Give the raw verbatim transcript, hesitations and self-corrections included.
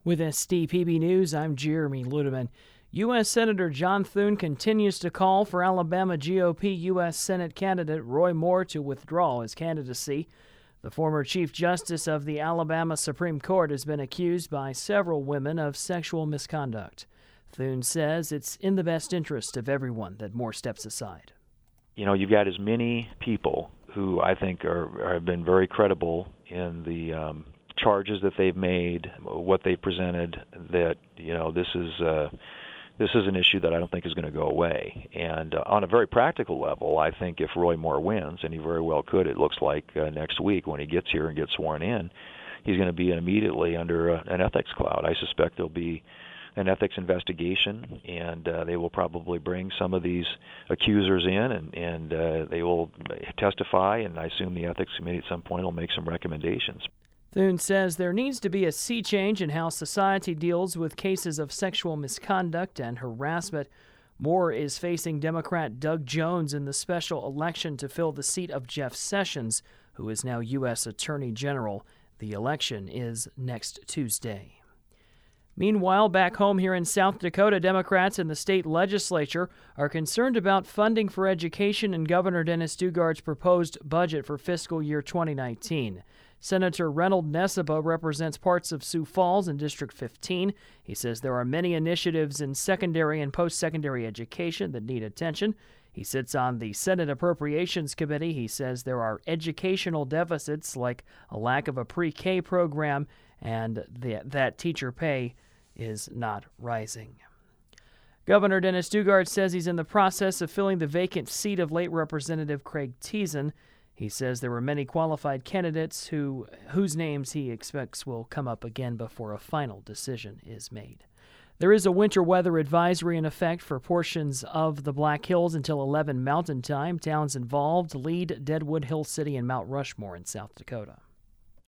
With S T P B News, I'm Jeremy Ludeman. U S. Senator John Thune continues to call for Alabama G O P U S. Senate candidate Roy Moore to withdraw his candidacy. The former Chief Justice of the Alabama Supreme Court has been accused by several women of sexual misconduct. Thune says it's in the best interest of everyone that Moore steps aside. You know, you've got as many people who I think are, have been very credible in the um, charges that they've made, what they presented, that, you know, this is uh, this is an issue that I don't think is going to go away. And uh, on a very practical level, I think if Roy Moore wins, and he very well could, it looks like uh, next week when he gets here and gets sworn in, he's going to be immediately under uh, an ethics cloud. I suspect there'll be an ethics investigation, and uh, they will probably bring some of these accusers in, and, and uh, they will testify, and I assume the ethics committee at some point will make some recommendations. Thune says there needs to be a sea change in how society deals with cases of sexual misconduct and harassment. Moore is facing Democrat Doug Jones in the special election to fill the seat of Jeff Sessions, who is now U S. Attorney General. The election is next Tuesday. Meanwhile, back home here in South Dakota, Democrats in the state legislature are concerned about funding for education in Governor Dennis Daugaard's proposed budget for fiscal year twenty nineteen. Senator Reynold Nessebar represents parts of Sioux Falls in District fifteen. He says there are many initiatives in secondary and post-secondary education that need attention. He sits on the Senate Appropriations Committee. He says there are educational deficits like a lack of a pre-K program and the, that teacher pay is not rising. Governor Dennis Daugaard says he's in the process of filling the vacant seat of late Representative Craig Thiessen. He says there were many qualified candidates who whose names he expects will come up again before a final decision is made. There is a winter weather advisory in effect for portions of the Black Hills until eleven Mountain Time. Towns involved: Lead, Deadwood, Hill City, and Mount Rushmore in South Dakota.